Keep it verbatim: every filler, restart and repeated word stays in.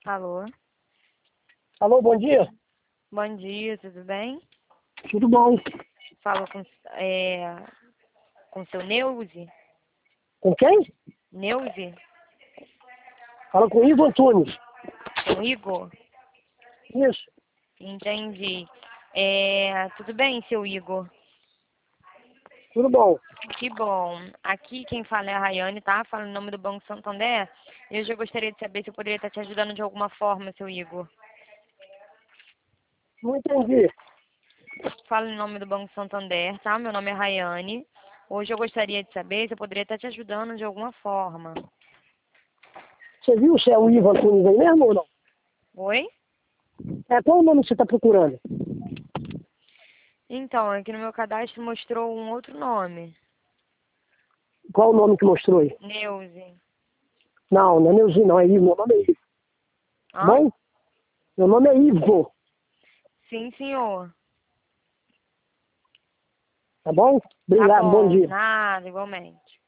Alô? Alô, bom dia. Bom dia, tudo bem? Tudo bom? Falo com, é, com seu Neuze? Com quem? Neuze? Fala com Ivo Antunes. Com Igor? Isso. Entendi. É, tudo bem, seu Igor? Tudo bom. Que bom. Aqui quem fala é a Rayane, tá? Fala em nome do Banco Santander. Eu já gostaria de saber se eu poderia estar te ajudando de alguma forma, seu Igor. Não entendi. Falo em nome do Banco Santander, tá? Meu nome é Rayane. Hoje eu gostaria de saber se eu poderia estar te ajudando de alguma forma. Você viu se é o Ivo Antunes aí mesmo ou não? Oi? É, qual o nome que você está procurando? Então, aqui no meu cadastro mostrou um outro nome. Qual o nome que mostrou aí? Neuze. Não, não é Neuzinho, não. É Ivo. Meu nome é Ivo. Tá Hã? bom? Meu nome é Ivo. Sim, senhor. Tá bom? Tá Obrigado, bom bom. dia. Nada, igualmente.